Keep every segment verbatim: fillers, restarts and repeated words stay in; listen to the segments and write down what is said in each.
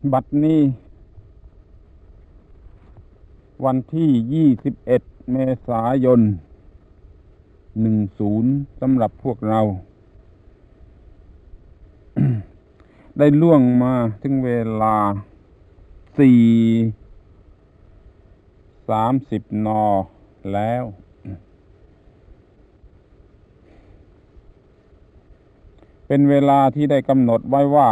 บัดนี้วันที่ยี่สิบเอ็ดเมษายนหนึ่งศูนย์สำหรับพวกเรา ได้ล่วงมาถึงเวลาสี่สามสิบนแล้ว เป็นเวลาที่ได้กำหนดไว้ว่า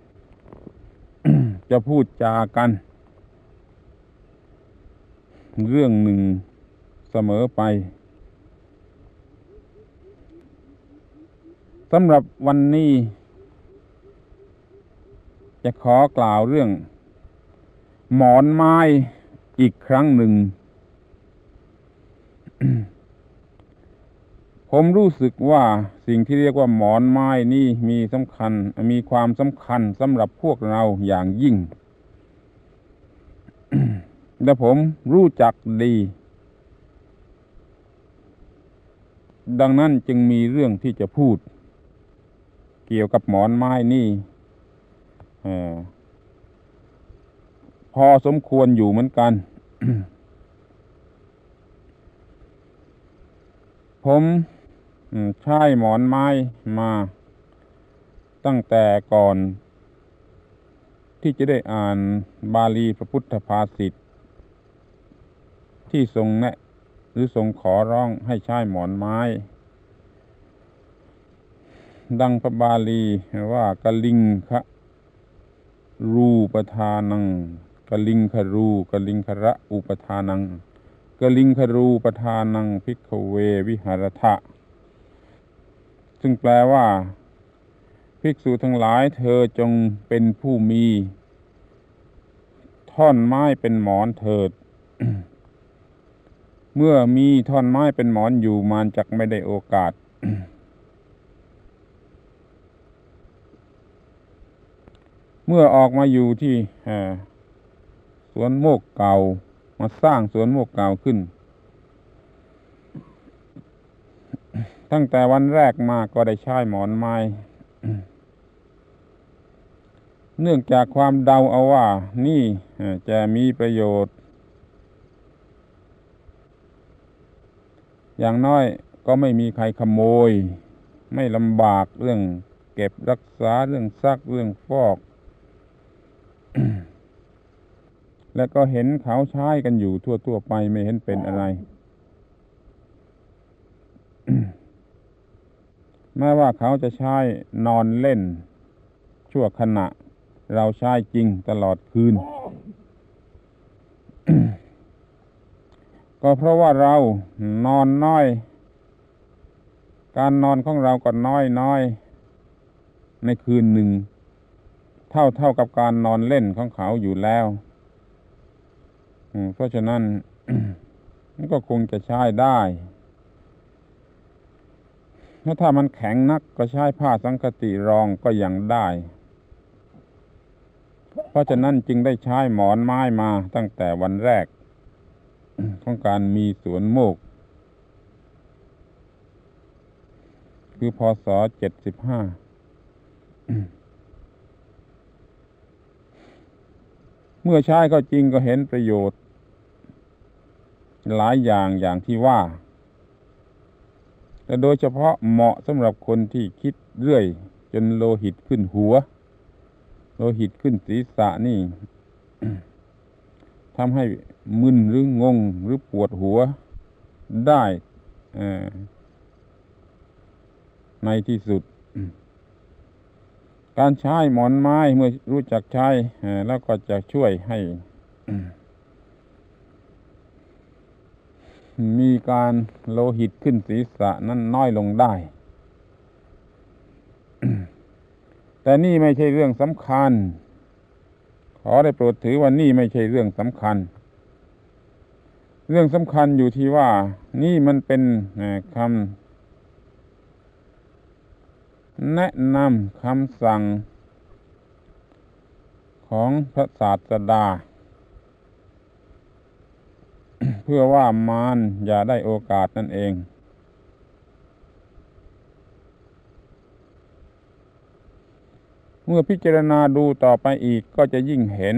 จะพูดจากันเรื่องหนึ่งเสมอไปสำหรับวันนี้จะขอกล่าวเรื่องหมอนไม้อีกครั้งหนึ่ง ผมรู้สึกว่าสิ่งที่เรียกว่าหมอนไม้นี่มีสำคัญมีความสำคัญสำหรับพวกเราอย่างยิ่ง และผมรู้จักดีดังนั้นจึงมีเรื่องที่จะพูดเกี่ยวกับหมอนไม้นี่พอสมควรอยู่เหมือนกัน ผมใช้หมอนไม้มาตั้งแต่ก่อนที่จะได้อ่านบาลีพระพุทธภาษิตที่ทรงแนะหรือทรงขอร้องให้ใช้หมอนไม้ดังพระบาลีว่ากลิงคะรูปทานังกลิงครูกลิงคระอุปทานังกลิงครูปทานังภิกขเววิหารถะซึ่งแปลว่าภิกษุทั้งหลายเธอจงเป็นผู้มีท่อนไม้เป็นหมอนเถิด เมื่อมีท่อนไม้เป็นหมอนอยู่มารจักไม่ได้โอกาส เมื่อออกมาอยู่ที่สวนโมกเก่ามาสร้างสวนโมกเก่าขึ้น ตั้งแต่วันแรกมาก็ได้ใช้หมอนไม้ เนื่องจากความเดาเอาว่านี่จะมีประโยชน์อย่างน้อยก็ไม่มีใครขโมยไม่ลำบากเรื่องเก็บรักษาเรื่องซักเรื่องฟอก และก็เห็นเขาใช้กันอยู่ทั่วๆไปไม่เห็นเป็นอะไร แม้ว่าเขาจะใช้นอนเล่นชั่วขณะเราใช้จริงตลอดคืน ก็เพราะว่าเรานอนน้อยการนอนของเราก็น้อยน้อยในคืนหนึ่งเท่าเท่ากับการนอนเล่นของเขาอยู่แล้วเพราะฉะนั้น มันก็คงจะใช้ได้แล้วถ้ามันแข็งนักก็ใช้ผ้าสังคติรองก็ยังได้เพราะฉะนั้นจึงได้ใช้หมอนไม้มาตั้งแต่วันแรก ของการมีสวนโมกคือพ.ศ. เจ็ดสิบห้า เมื่อใช้ก็จริงก็เห็นประโยชน์หลายอย่างอย่างที่ว่าแต่โดยเฉพาะเหมาะสำหรับคนที่คิดเรื่อยจนโลหิตขึ้นหัวโลหิตขึ้นศีรษะนี่ ทำให้มึนหรืองงหรือปวดหัวได้ในที่สุด การใช้หมอนไม้เมื่อรู้จักใช้แล้วก็จะช่วยให้ มีการโลหิตขึ้นศีรษะนั้นน้อยลงได้ แต่นี่ไม่ใช่เรื่องสำคัญขอได้โปรดถือว่านี่ไม่ใช่เรื่องสำคัญเรื่องสำคัญอยู่ที่ว่านี่มันเป็นคำแนะนำคำสั่งของพระศาสดา เพื่อว่ามารอย่าได้โอกาสนั่นเองเมื่อพิจารณาดูต่อไปอีกก็จะยิ่งเห็น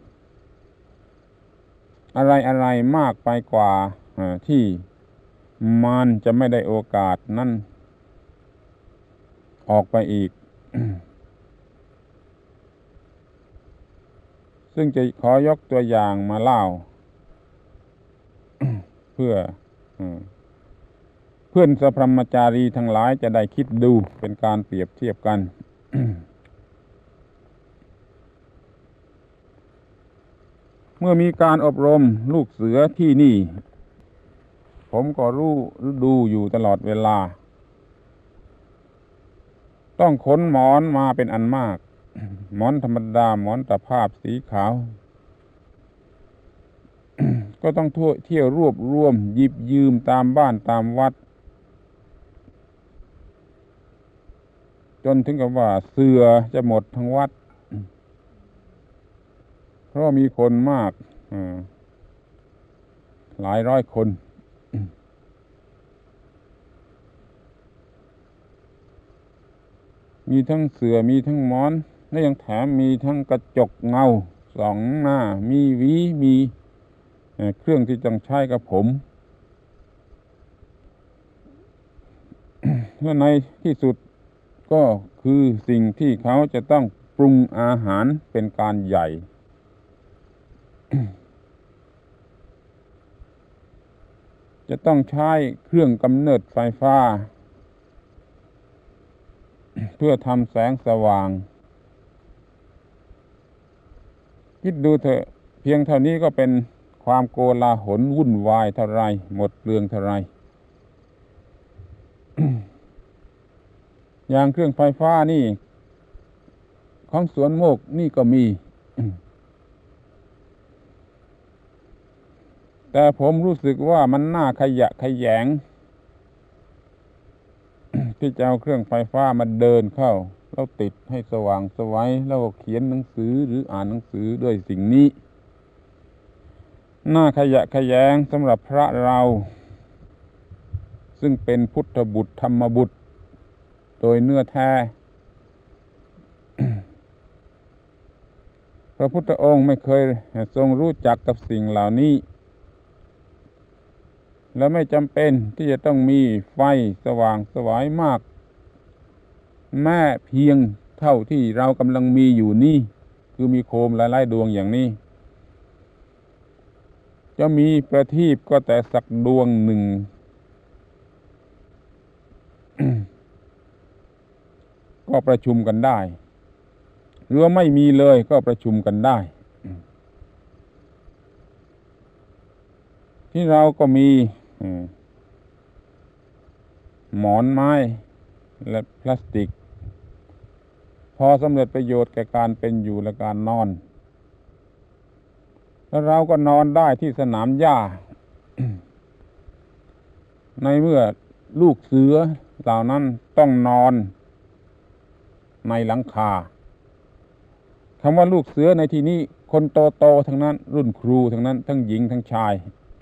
อะไรอะไรมากไปกว่าที่มันจะไม่ได้โอกาสนั่นออกไปอีก ซึ่งจะขอยกตัวอย่างมาเล่า เพื่อเพื่อนสัพพมจารีทั้งหลายจะได้คิดดูเป็นการเปรียบเทียบกัน เมื่อมีการอบรมลูกเสือที่นี่ผมก็รู้ดูอยู่ตลอดเวลาต้องขนหมอนมาเป็นอันมากหมอนธรรมดาหมอนตะภาพสีขาว ก็ต้องทั่วเที่ยวรวบรวมหยิบยืมตามบ้านตามวัดจนถึงกับว่าเสือจะหมดทั้งวัดเพราะมีคนมากหลายร้อยคนมีทั้งเสือมีทั้งหมอนและยังแถมมีทั้งกระจกเงาสองหน้ามีหวีมีเครื่องที่ต้องใช้กับผมเพื่อในที่สุดก็คือสิ่งที่เขาจะต้องปรุงอาหารเป็นการใหญ่ จะต้องใช้เครื่องกำเนิดไฟฟ้า เพื่อทำแสงสว่างคิดดูเถอะเพียงเท่านี้ก็เป็นความโกลาหลวุ่นวายเท่าไรหมดเปลืองเท่าไร อย่างเครื่องไฟฟ้านี่ของสวนโมกนี่ก็มี แต่ผมรู้สึกว่ามันน่าขยะขยง ที่จะเอาเครื่องไฟฟ้ามาเดินเข้าแล้วติดให้สว่างสวัยแล้วเขียนหนังสือหรืออ่านหนังสือด้วยสิ่งนี้น่าขยะขยงสำหรับพระเราซึ่งเป็นพุทธบุตรธรรมบุตรโดยเนื้อแท้ พระพุทธองค์ไม่เคยทรงรู้จักกับสิ่งเหล่านี้และไม่จำเป็นที่จะต้องมีไฟสว่างสวายมากแม้เพียงเท่าที่เรากำลังมีอยู่นี่คือมีโคมหลายๆดวงอย่างนี้จะมีประทีปก็แต่สักดวงหนึ่ง ก็ประชุมกันได้หรือไม่มีเลยก็ประชุมกันได้ที่เราก็มีหมอนไม้และพลาสติกพอสำเร็จประโยชน์แก่การเป็นอยู่และการนอนแล้วเราก็นอนได้ที่สนามหญ้า ในเมื่อลูกเสือเหล่านั้นต้องนอนในหลังคาคำว่าลูกเสือในที่นี้คนโตๆทั้งนั้นรุ่นครูทั้งนั้นทั้งหญิงทั้งชาย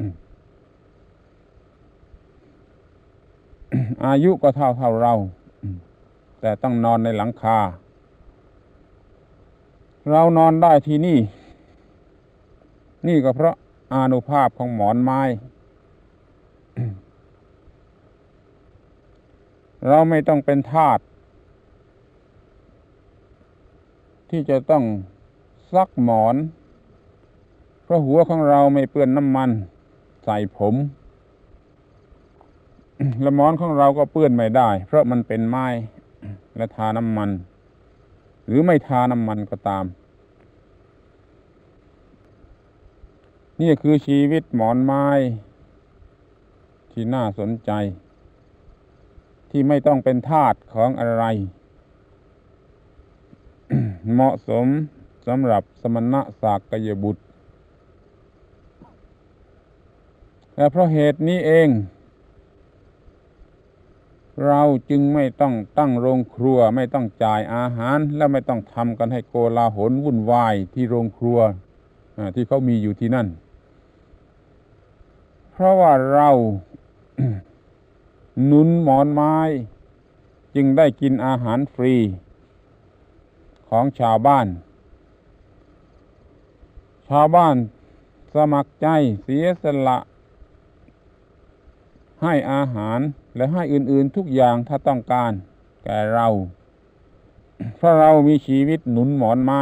อายุก็เท่าเท่าเราแต่ต้องนอนในหลังคาเรานอนได้ที่นี่นี่ก็เพราะอานุภาพของหมอนไม้ เราไม่ต้องเป็นทาสที่จะต้องซักหมอนเพราะหัวของเราไม่เปื้อนน้ำมันใส่ผมและหมอนของเราก็เปื้อนไม่ได้เพราะมันเป็นไม้และทาน้ำมันหรือไม่ทาน้ำมันก็ตามนี่คือชีวิตหมอนไม้ที่น่าสนใจที่ไม่ต้องเป็นทาสของอะไร เหมาะสมสำหรับสมณะสากยบุตรและเพราะเหตุนี้เองเราจึงไม่ต้องตั้งโรงครัวไม่ต้องจ่ายอาหารและไม่ต้องทำกันให้โกลาหลวุ่นวายที่โรงครัวที่เขามีอยู่ที่นั่นเพราะว่าเรา หนุนหมอนไม้จึงได้กินอาหารฟรีของชาวบ้านชาวบ้านสมัครใจเสียสละให้อาหารและให้อื่นๆทุกอย่างถ้าต้องการแก่เราเพราะเรามีชีวิตหนุนหมอนไม้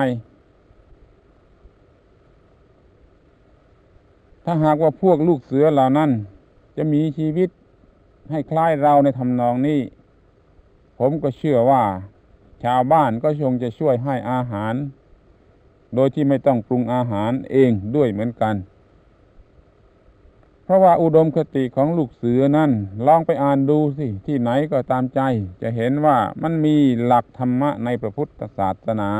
ถ้าหากว่าพวกลูกเสือเหล่านั้นจะมีชีวิตให้คล้ายเราในทำนองนี้ผมก็เชื่อว่าชาวบ้านก็คงจะช่วยให้อาหารโดยที่ไม่ต้องปรุงอาหารเองด้วยเหมือนกันเพราะว่าอุดมคติของลูกเสือนั่นลองไปอ่านดูสิที่ไหนก็ตามใจจะเห็นว่ามันมีหลักธรรมะในพระพุทธศาสนา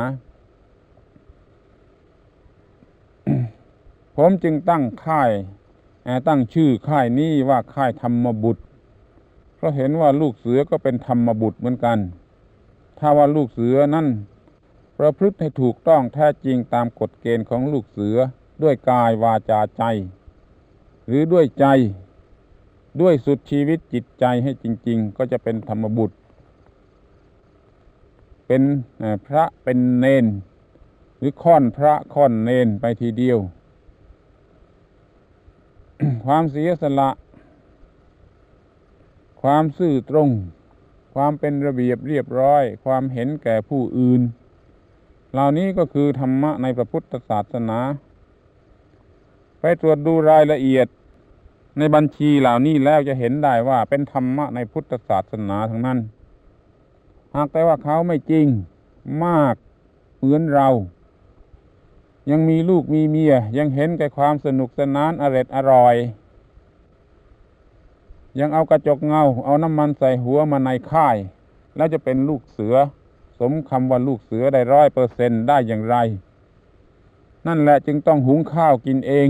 ผมจึงตั้งค่ายตั้งชื่อค่ายนี้ว่าค่ายธรรมบุตรเพราะเห็นว่าลูกเสือก็เป็นธรรมบุตรเหมือนกันถ้าว่าลูกเสือนั่นประพฤติให้ถูกต้องแท้จริงตามกฎเกณฑ์ของลูกเสือด้วยกายวาจาใจหรือด้วยใจด้วยสุดชีวิตจิตใจให้จริงๆก็จะเป็นธรรมบุตรเป็นพระเป็นเณรหรือค่อนพระค่อนเณรไปทีเดียว ความเสียสละความซื่อตรงความเป็นระเบียบเรียบร้อยความเห็นแก่ผู้อื่นเหล่านี้ก็คือธรรมะในพระพุทธศาสนาไปตรวจดูรายละเอียดในบัญชีเหล่านี้แล้วจะเห็นได้ว่าเป็นธรรมะในพุทธศาสนาทั้งนั้นหากแต่ว่าเขาไม่จริงมากเหมือนเรายังมีลูกมีเมียยังเห็นแก่ความสนุกสนานอร็ดอร่อยยังเอากระจกเงาเอาน้ำมันใส่หัวมาในค่ายแล้วจะเป็นลูกเสือสมคำว่าลูกเสือได้ร้อยเปอร์เซ็นต์ได้อย่างไรนั่นแหละจึงต้องหุงข้าวกินเอง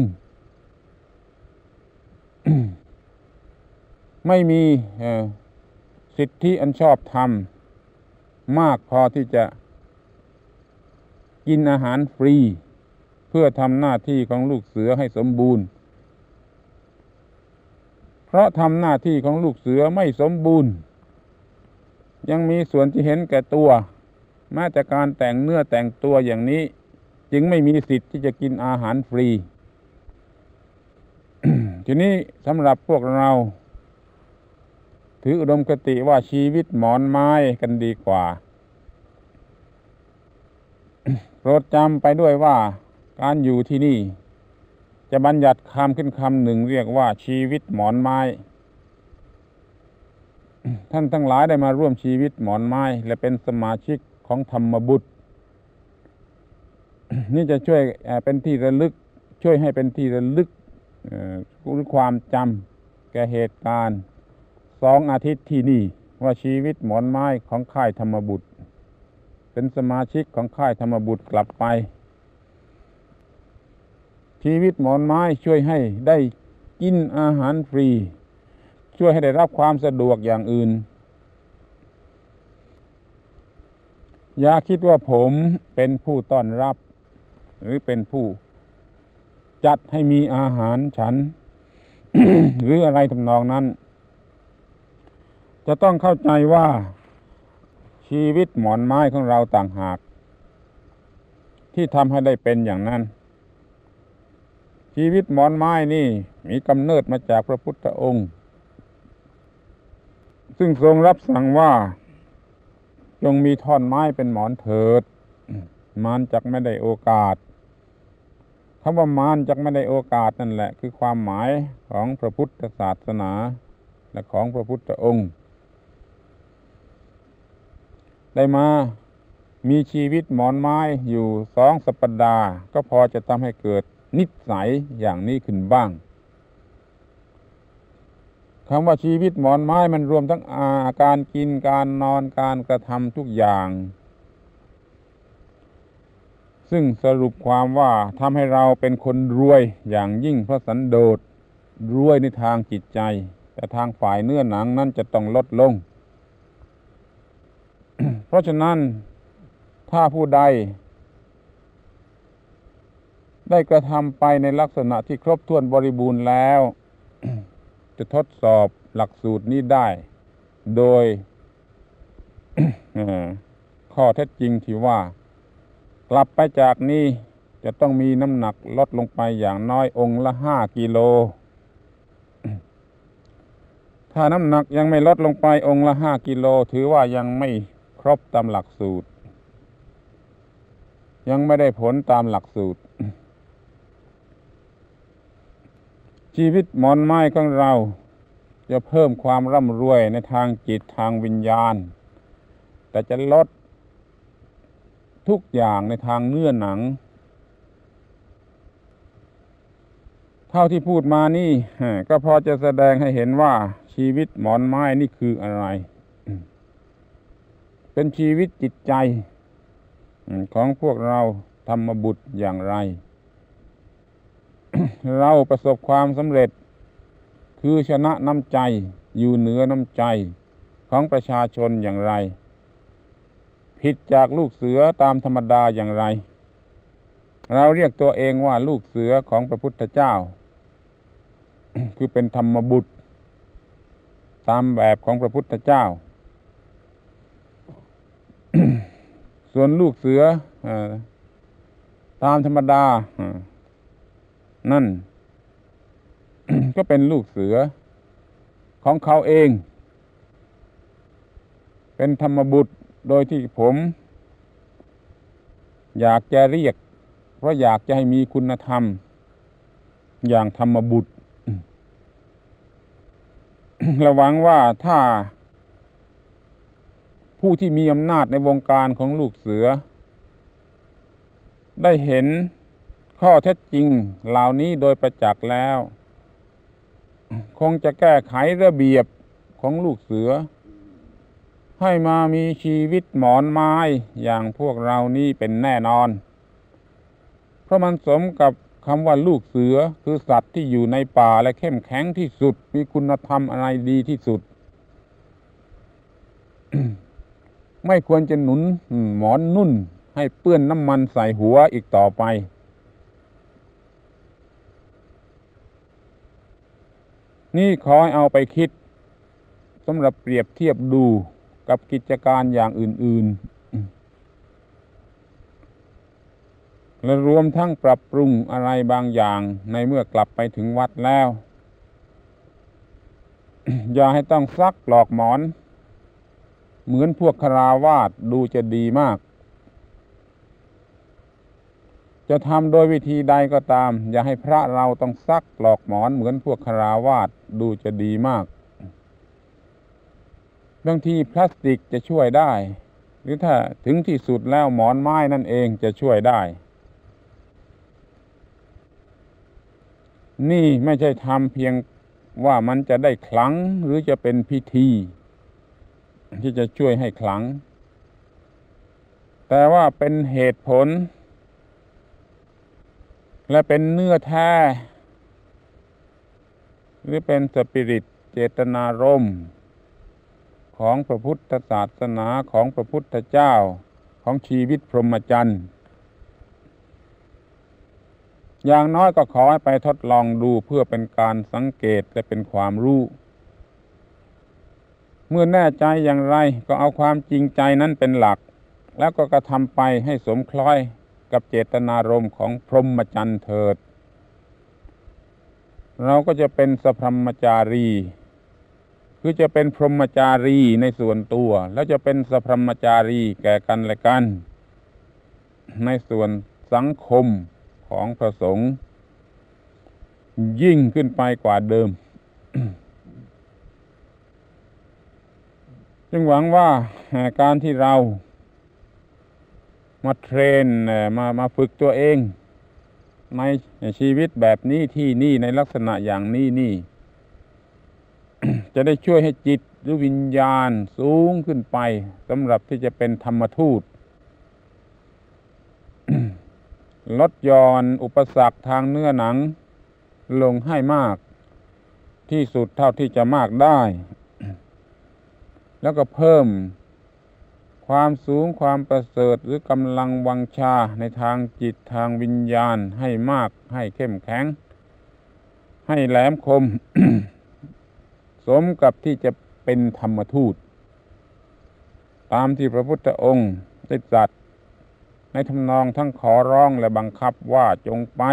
ไม่มีสิทธิอันชอบธรรมมากพอที่จะกินอาหารฟรีเพื่อทำหน้าที่ของลูกเสือให้สมบูรณ์เพราะทำหน้าที่ของลูกเสือไม่สมบูรณ์ยังมีส่วนที่เห็นแก่ตัวแม้แต่การแต่งเนื้อแต่งตัวอย่างนี้จึงไม่มีสิทธิ์ที่จะกินอาหารฟรี ทีนี้สำหรับพวกเราถืออุดมคติว่าชีวิตหมอนไม้กันดีกว่า โปรดจำไปด้วยว่าการอยู่ที่นี่จะบัญญัติคำขึ้นคำหนึ่งเรียกว่าชีวิตหมอนไม้ ท่านทั้งหลายได้มาร่วมชีวิตหมอนไม้และเป็นสมาชิกของธรรมบุตร นี่จะช่วยเป็นที่ระลึกช่วยให้เป็นที่ระลึกหรือความจำแก่เหตุการณ์สองอาทิตย์ที่นี่ว่าชีวิตหมอนไม้ของค่ายธรรมบุตรเป็นสมาชิกของค่ายธรรมบุตรกลับไปชีวิตหมอนไม้ช่วยให้ได้กินอาหารฟรีช่วยให้ได้รับความสะดวกอย่างอื่นอย่าคิดว่าผมเป็นผู้ต้อนรับหรือเป็นผู้จัดให้มีอาหารฉัน หรืออะไรทำนองนั้นจะต้องเข้าใจว่าชีวิตหมอนไม้ของเราต่างหากที่ทำให้ได้เป็นอย่างนั้นชีวิตหมอนไม้นี่มีกำเนิดมาจากพระพุทธองค์ซึ่งทรงรับสั่งว่าจงมีท่อนไม้เป็นหมอนเถิดมารจักไม่ได้โอกาสคำว่ามารจักไม่ได้โอกาสนั่นแหละคือความหมายของพระพุทธศาสนาและของพระพุทธองค์ได้มามีชีวิตหมอนไม้อยู่สองสัปดาห์ก็พอจะทำให้เกิดนิสัยอย่างนี้ขึ้นบ้างคำว่าชีวิตหมอนไม้มันรวมทั้งอาการกินการนอนการกระทำทุกอย่างซึ่งสรุปความว่าทำให้เราเป็นคนรวยอย่างยิ่งเพราะสันโดษรวยในทางจิตใจแต่ทางฝ่ายเนื้อหนังนั้นจะต้องลดลง เพราะฉะนั้นถ้าผู้ใดได้กระทำไปในลักษณะที่ครบถ้วนบริบูรณ์แล้ว จะทดสอบหลักสูตรนี้ได้โดย ข้อเท็จจริงที่ว่ากลับไปจากนี้จะต้องมีน้ำหนักลดลงไปอย่างน้อยองค์ละห้ากิโลถ้าน้ำหนักยังไม่ลดลงไปองค์ละห้ากิโลถือว่ายังไม่ครบตามหลักสูตรยังไม่ได้ผลตามหลักสูตรชีวิตหมอนไม้ของเราจะเพิ่มความร่ำรวยในทางจิตทางวิญญาณแต่จะลดทุกอย่างในทางเนื้อหนังเท่าที่พูดมานี่ก็พอจะแสดงให้เห็นว่าชีวิตหมอนไม้นี่คืออะไรเป็นชีวิตจิตใจของพวกเราธรรมบุตรอย่างไร เราประสบความสำเร็จคือชนะน้ำใจอยู่เหนือน้ำใจของประชาชนอย่างไรผิดจากลูกเสือตามธรรมดาอย่างไรเราเรียกตัวเองว่าลูกเสือของพระพุทธเจ้า คือเป็นธรรมบุตรตามแบบของพระพุทธเจ้า ส่วนลูกเสือตามธรรมดานั่น ก็เป็นลูกเสือของเขาเองเป็นธรรมบุตรโดยที่ผมอยากจะเรียกเพราะอยากจะให้มีคุณธรรมอย่างธรรมบุตร ระวังว่าถ้าผู้ที่มีอำนาจในวงการของลูกเสือได้เห็นข้อเท็จจริงเหล่านี้โดยประจักษ์แล้วคงจะแก้ไขระเบียบของลูกเสือให้มามีชีวิตหมอนไม้อย่างพวกเรานี่เป็นแน่นอนเพราะมันสมกับคำว่าลูกเสือคือสัตว์ที่อยู่ในป่าและเข้มแข็งที่สุดมีคุณธรรมอะไรดีที่สุด ไม่ควรจะหนุนหมอนนุ่นให้เปื้อนน้ำมันใส่หัวอีกต่อไปนี่ขอให้เอาไปคิดสำหรับเปรียบเทียบดูกับกิจการอย่างอื่นๆและรวมทั้งปรับปรุงอะไรบางอย่างในเมื่อกลับไปถึงวัดแล้ว อย่าให้ต้องซักปลอกหมอนเหมือนพวกฆราวาสดูจะดีมากจะทำโดยวิธีใดก็ตามอย่าให้พระเราต้องซักปลอกหมอนเหมือนพวกฆราวาสดูจะดีมากบางทีพลาสติกจะช่วยได้หรือถ้าถึงที่สุดแล้วหมอนไม้นั่นเองจะช่วยได้นี่ไม่ใช่ทำเพียงว่ามันจะได้ขลังหรือจะเป็นพิธีที่จะช่วยให้ขลังแต่ว่าเป็นเหตุผลและเป็นเนื้อแท้หรือเป็นสปิริตเจตนารมณ์ของพระพุทธศาสนาของพระพุทธเจ้าของชีวิตพรหมจรรย์อย่างน้อยก็ขอให้ไปทดลองดูเพื่อเป็นการสังเกตและเป็นความรู้เมื่อแน่ใจอย่างไรก็เอาความจริงใจนั้นเป็นหลักแล้วก็กระทำไปให้สมคล้อยกับเจตนารมณ์ของพรหมจรรย์เถิดเราก็จะเป็นสัพพมจารีคือจะเป็นพรหมจารีในส่วนตัวแล้วจะเป็นสัพพมจารีแก่กันและกันในส่วนสังคมของพระสงฆ์ยิ่งขึ้นไปกว่าเดิม จึงหวังว่าการที่เรามาเทรนมามาฝึกตัวเองในชีวิตแบบนี้ที่นี่ในลักษณะอย่างนี้นี่ จะได้ช่วยให้จิตหรือวิญญาณสูงขึ้นไปสำหรับที่จะเป็นธรรมทูต ลดหย่อนอุปสรรคทางเนื้อหนังลงให้มากที่สุดเท่าที่จะมากได้ แล้วก็เพิ่มความสูงความประเสริฐหรือกำลังวังชาในทางจิตทางวิญญาณให้มากให้เข้มแข็งให้แหลมคม สมกับที่จะเป็นธรรมทูตตามที่พระพุทธองค์ได้ตรัสในทำนองทั้งขอร้องและบังคับว่าจงไป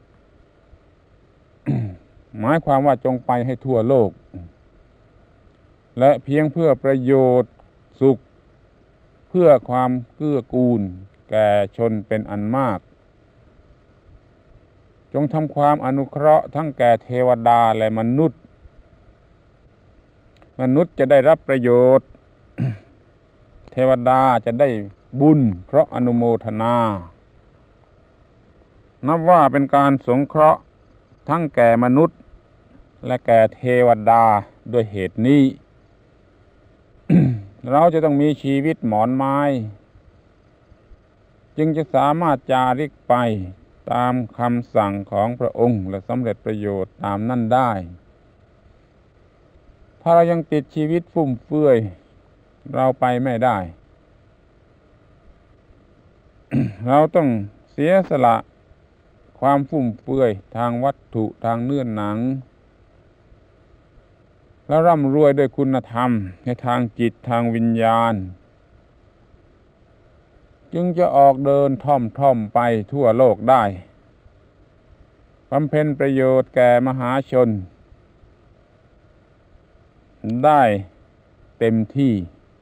หมายความว่าจงไปให้ทั่วโลกและเพียงเพื่อประโยชน์สุขเพื่อความเกื้อกูลแก่ชนเป็นอันมากจงทำความอนุเคราะห์ทั้งแก่เทวดาและมนุษย์มนุษย์จะได้รับประโยชน์ เทวดาจะได้บุญเพราะอนุโมทนานับว่าเป็นการสงเคราะห์ทั้งแก่มนุษย์และแก่เทวดาด้วยเหตุนี้ เราจะต้องมีชีวิตหมอนไม้จึงจะสามารถจาริกไปตามคำสั่งของพระองค์และสำเร็จประโยชน์ตามนั่นได้ถ้าเรายังติดชีวิตฟุ่มเฟือยเราไปไม่ได้ เราต้องเสียสละความฟุ่มเฟือยทางวัตถุทางเนื้อหนังแล้วร่ำรวยด้วยคุณธรรมในทางจิตทางวิญญาณจึงจะออกเดินท่อมท่อมไปทั่วโลกได้บำเพ็ญประโยชน์แก่มหาชนได้เต็มที่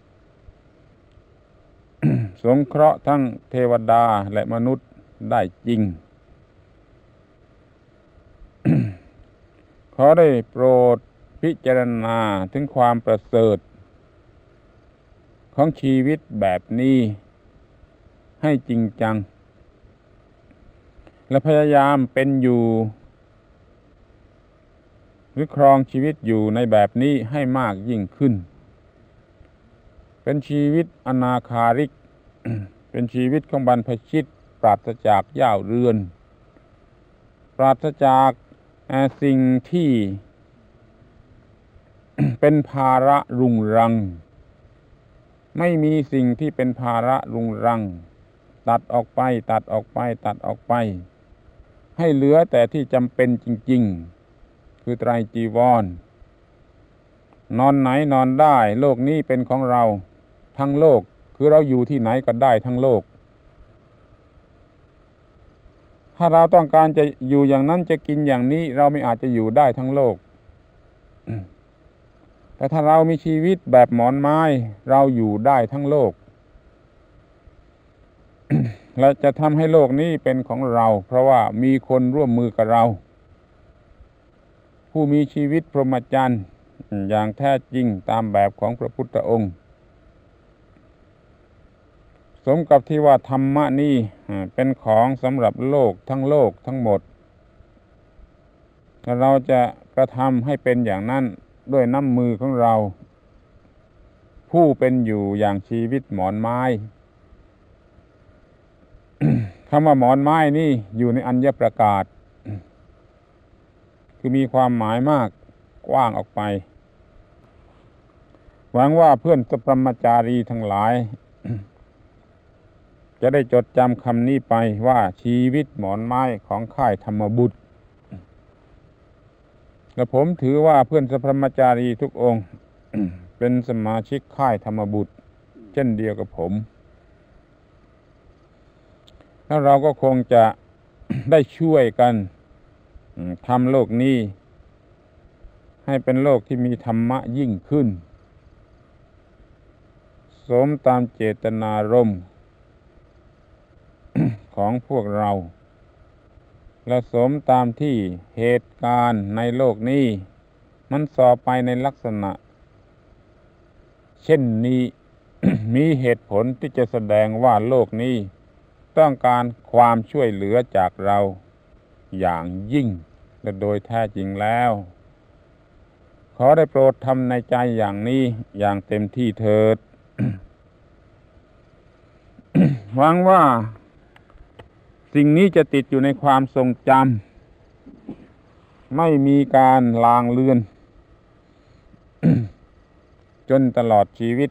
สงเคราะห์ทั้งเทวดาและมนุษย์ได้จริง ขอได้โปรดพิจารณาถึงความประเสริฐของชีวิตแบบนี้ให้จริงจังและพยายามเป็นอยู่หรือครองชีวิตอยู่ในแบบนี้ให้มากยิ่งขึ้นเป็นชีวิตอนาคาริก เป็นชีวิตของบรรพชิตปราศจากหญ้าเรือนปราศจากสิ่งที่ เป็นภาระรุงรังไม่มีสิ่งที่เป็นภาระรุงรังตัดออกไปตัดออกไปตัดออกไปให้เหลือแต่ที่จำเป็นจริงๆคือไตรจีวรนอนไหนนอนได้โลกนี้เป็นของเราทั้งโลกคือเราอยู่ที่ไหนก็ได้ทั้งโลกถ้าเราต้องการจะอยู่อย่างนั้นจะกินอย่างนี้เราไม่อาจจะอยู่ได้ทั้งโลก แต่ถ้าเรามีชีวิตแบบหมอนไม้เราอยู่ได้ทั้งโลก และจะทำให้โลกนี้เป็นของเราเพราะว่ามีคนร่วมมือกับเราผู้มีชีวิตพรหมจรรย์อย่างแท้จริงตามแบบของพระพุทธองค์สมกับที่ว่าธรรมะนี้เป็นของสำหรับโลกทั้งโลกทั้งหมดถ้าเราจะกระทำให้เป็นอย่างนั้นด้วยน้ำมือของเราผู้เป็นอยู่อย่างชีวิตหมอนไม้ คำว่าหมอนไม้นี่อยู่ในอัญญประกาศ คือมีความหมายมากกว้างออกไปหวังว่าเพื่อนสัพพมจารีทั้งหลาย จะได้จดจำคำนี้ไปว่าชีวิตหมอนไม้ของค่ายธรรมบุตรและผมถือว่าเพื่อนสัพพมจารีทุกองค์ เป็นสมาชิกค่ายธรรมบุตรเช่นเดียวกับผมแล้วเราก็คงจะ ได้ช่วยกันทำโลกนี้ให้เป็นโลกที่มีธรรมะยิ่งขึ้นสมตามเจตนารมณ์ ของพวกเราและสมตามที่เหตุการณ์ในโลกนี้มันสอบไปในลักษณะเช่นนี้ มีเหตุผลที่จะแสดงว่าโลกนี้ต้องการความช่วยเหลือจากเราอย่างยิ่งและโดยแท้จริงแล้วขอได้โปรดทำในใจอย่างนี้อย่างเต็มที่เถิด หวังว่าสิ่งนี้จะติดอยู่ในความทรงจำไม่มีการลางเลือน จนตลอดชีวิต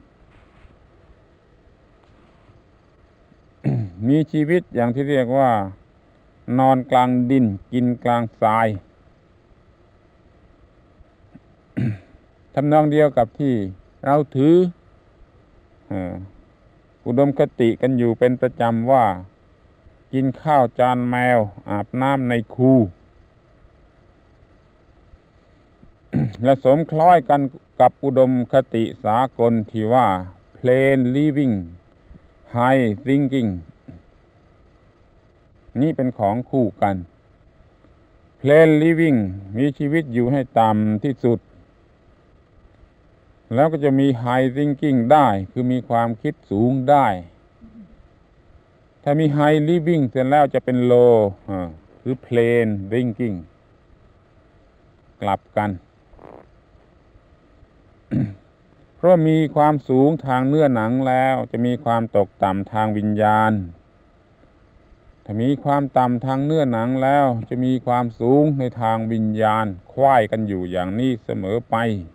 มีชีวิตอย่างที่เรียกว่านอนกลางดินกินกลางทราย ทำนองเดียวกับที่เราถืออุดมคติกันอยู่เป็นประจำว่ากินข้าวจานแมวอาบน้ำในคู และสมคล้อยกันกับอุดมคติสากลที่ว่า plain living high thinking นี่เป็นของคู่กัน plain living มีชีวิตอยู่ให้ต่ำที่สุดแล้วก็จะมี high thinking ได้คือมีความคิดสูงได้ถ้ามี high living เสร็จแล้วจะเป็น low หรือ plain thinking กลับกันเพราะมีความสูงทางเนื้อหนังแล้วจะมีความตกต่ำทางวิญญาณถ้ามีความต่ำทางเนื้อหนังแล้วจะมีความสูงในทางวิญญาณควายกันอยู่อย่างนี้เสมอไป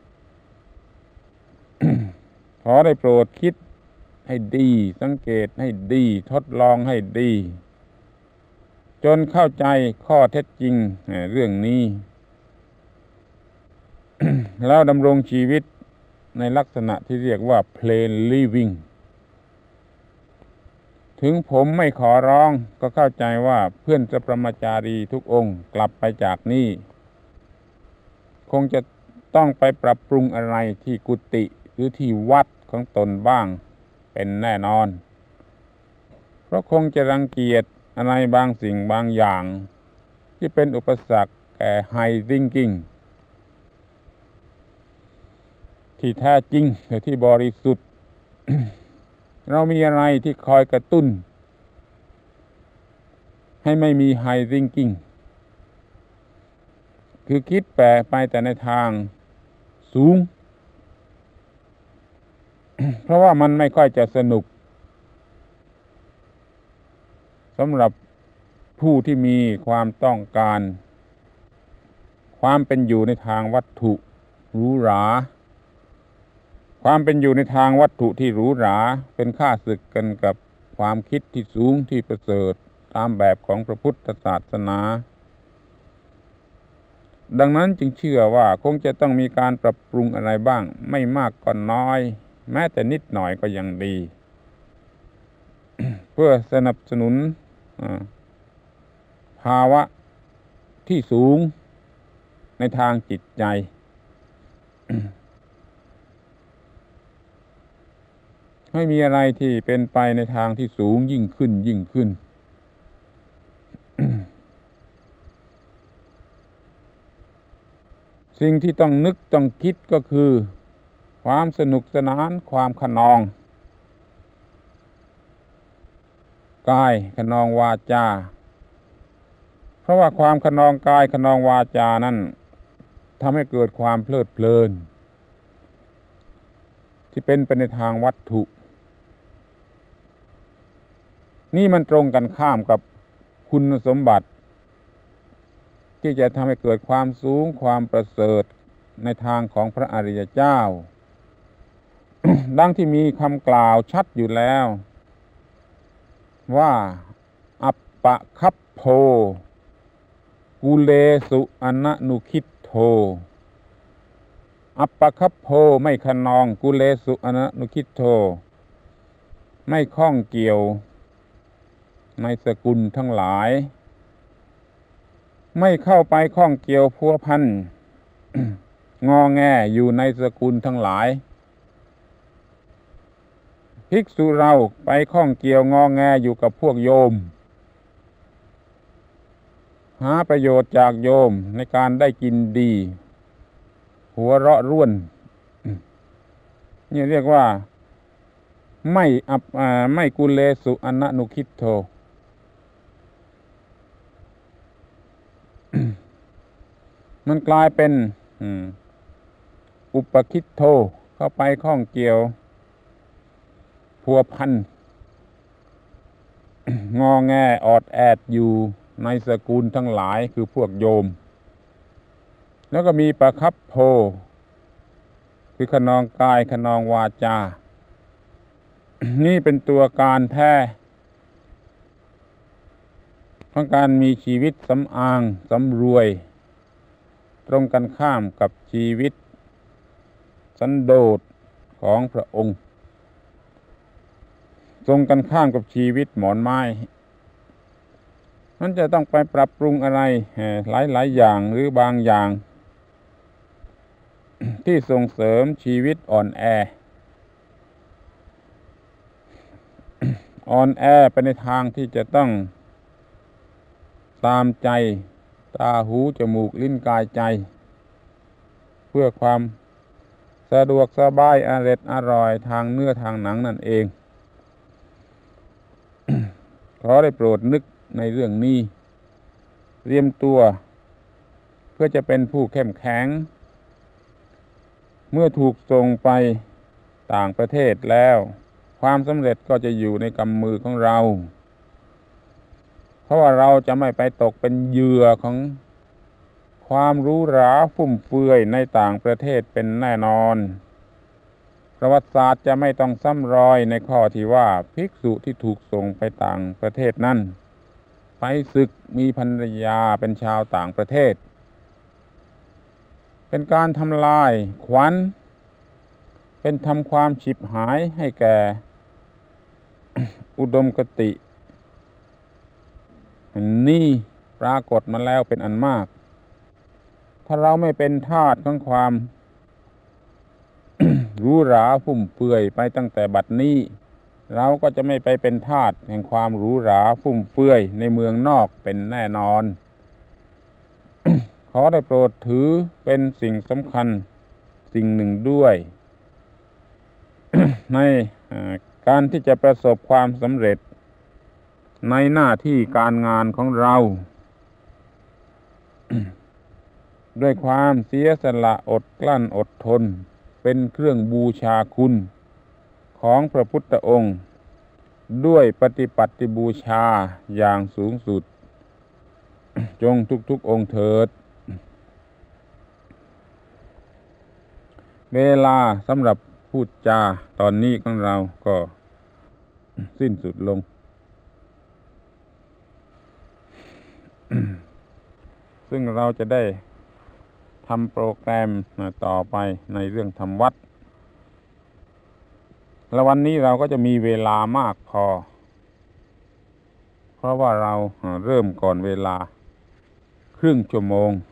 ขอได้โปรดคิดให้ดีสังเกตให้ดีทดลองให้ดีจนเข้าใจข้อเท็จจริงเรื่องนี้ แล้วดำรงชีวิตในลักษณะที่เรียกว่า plain living ถึงผมไม่ขอร้องก็เข้าใจว่าเพื่อนสัพพมจารีทุกองค์กลับไปจากนี้คงจะต้องไปปรับปรุงอะไรที่กุฏิหรือที่วัดของตนบ้างเป็นแน่นอนเพราะคงจะรังเกียจอะไรบางสิ่งบางอย่างที่เป็นอุปสรรคแก่ high thinking ที่แท้จริงหรือที่บริสุทธิ์ เรามีอะไรที่คอยกระตุ้นให้ไม่มี high thinking คือคิดแปรไปแต่ในทางสูง เพราะว่ามันไม่ค่อยจะสนุกสำหรับผู้ที่มีความต้องการความเป็นอยู่ในทางวัตถุหรูหราความเป็นอยู่ในทางวัตถุที่หรูหราเป็นข้าศึกกันกับความคิดที่สูงที่ประเสริฐตามแบบของพระพุทธศาสนาดังนั้นจึงเชื่อว่าคงจะต้องมีการปรับปรุงอะไรบ้างไม่มากก็น้อยแม้แต่นิดหน่อยก็ยังดี เพื่อสนับสนุนภาวะที่สูงในทางจิตใจ ให้มีอะไรที่เป็นไปในทางที่สูงยิ่งขึ้นยิ่งขึ้น สิ่งที่ต้องนึกต้องคิดก็คือความสนุกสนานความขนองกายขนองวาจาเพราะว่าความขนองกายขนองวาจานั้นทำให้เกิดความเพลิดเพลินที่เป็นไปในทางวัตถุนี่มันตรงกันข้ามกับคุณสมบัติที่จะทำให้เกิดความสูงความประเสริฐในทางของพระอริยเจ้า ดังที่มีคำกล่าวชัดอยู่แล้วว่าอัปปะคัพโพกุเลสุอนะนุคิตโธอัปปะคัพโพไม่ขนองกุเลสุอนะนุคิตโธไม่ข้องเกี่ยวในสกุลทั้งหลายไม่เข้าไปข้องเกี่ยวพัวพัน งอแงอยู่ในสกุลทั้งหลายภิกษุเราไปข้องเกี่ยวงอแงอยู่กับพวกโยมหาประโยชน์จากโยมในการได้กินดีหัวเราะร่วนนี่เรียกว่าไม่อับไม่กุเลสุอนะนุคิตโธ มันกลายเป็นอุปคิตโธเข้าไปข้องเกี่ยวพัวพัน งอแงออดแอดอยู่ในสกุลทั้งหลายคือพวกโยมแล้วก็มีปะคัพโพคือขนองกายขนองวาจา นี่เป็นตัวการแท้ของการมีชีวิตสำอางสำรวยตรงกันข้ามกับชีวิตสันโดษของพระองค์ตรงกันข้ามกับชีวิตหมอนไม้มันจะต้องไปปรับปรุงอะไรหลายหลายอย่างหรือบางอย่าง ที่ส่งเสริมชีวิตอ่อนแอ อ่อนแอไปในทางที่จะต้องตามใจตาหูจมูกลิ้นกายใจเพื่อความสะดวกสบายอร่อยอร่อยทางเนื้อทางหนังนั่นเอง ขอได้โปรดนึกในเรื่องนี้เตรียมตัวเพื่อจะเป็นผู้เข้มแข็งเมื่อถูกส่งไปต่างประเทศแล้วความสำเร็จก็จะอยู่ในกำมือของเราเพราะว่าเราจะไม่ไปตกเป็นเหยื่อของความหรูหราฟุ่มเฟือยในต่างประเทศเป็นแน่นอนประวัติศาสตร์จะไม่ต้องซ้ำรอยในข้อที่ว่าภิกษุที่ถูกส่งไปต่างประเทศนั้นไปศึกมีภรรยาเป็นชาวต่างประเทศเป็นการทำลายขวัญเป็นทำความฉิบหายให้แก่ อุดมคตินี่ปรากฏมาแล้วเป็นอันมากถ้าเราไม่เป็นทาสของความ หรูหราฟุ่มเฟือยไปตั้งแต่บัดนี้เราก็จะไม่ไปเป็นทาสแห่งความหรูหราฟุ่มเฟือยในเมืองนอกเป็นแน่นอน ขอได้โปรดถือเป็นสิ่งสำคัญสิ่งหนึ่งด้วย ในการที่จะประสบความสำเร็จในหน้าที่การงานของเรา ด้วยความเสียสละอดกลั้นอดทนเป็นเครื่องบูชาคุณของพระพุทธองค์ด้วยปฏิปัติบูชาอย่างสูงสุด จงทุกๆองค์เถิดเวลาสำหรับพูดจาตอนนี้ของเราก็สิ้นสุดลง ซึ่งเราจะได้ทำโปรแกรมต่อไปในเรื่องทำวัดและวันนี้เราก็จะมีเวลามากพอเพราะว่าเราเริ่มก่อนเวลาครึ่งชั่วโมง